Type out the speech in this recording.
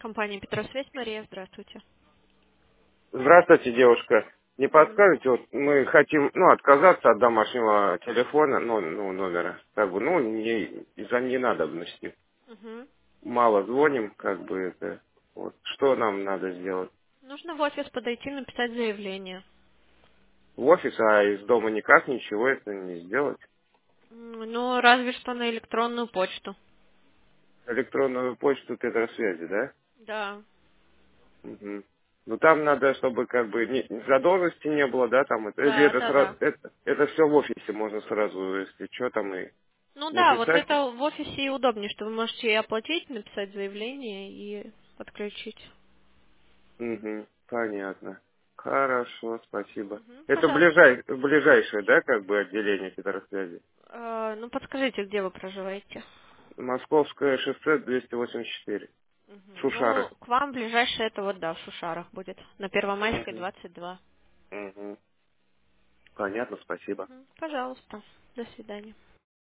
Компания Петросвязь, Мария, здравствуйте. Здравствуйте, девушка. Не Мгм. подскажете, вот мы хотим, отказаться от домашнего телефона, номера, из-за ненадобности. Мгм. Мало звоним, вот, что нам надо сделать? Нужно в офис подойти, написать заявление. В офис, а из дома никак ничего это не сделать. Ну, разве что на электронную почту. Электронную почту Петросвязи, да? Да. Мгм. Ну там надо, чтобы задолженности не было, да, или Да, это да, сразу, да. это все в офисе можно сразу, если что там и Ну да, вот написать. это в офисе и удобнее, что вы можете и оплатить, написать заявление и подключить. Угу, понятно. Хорошо, спасибо. Мгм. Это Пожалуйста. ближайшее, да, отделение Петросвязи? Ну, подскажите, где вы проживаете? Московское шоссе 284. Мгм. Ну, Шушары. к вам ближайшее это вот, да, в Шушарах будет. На Первомайской, Угу. 22. Угу. Понятно, спасибо. Пожалуйста. До свидания.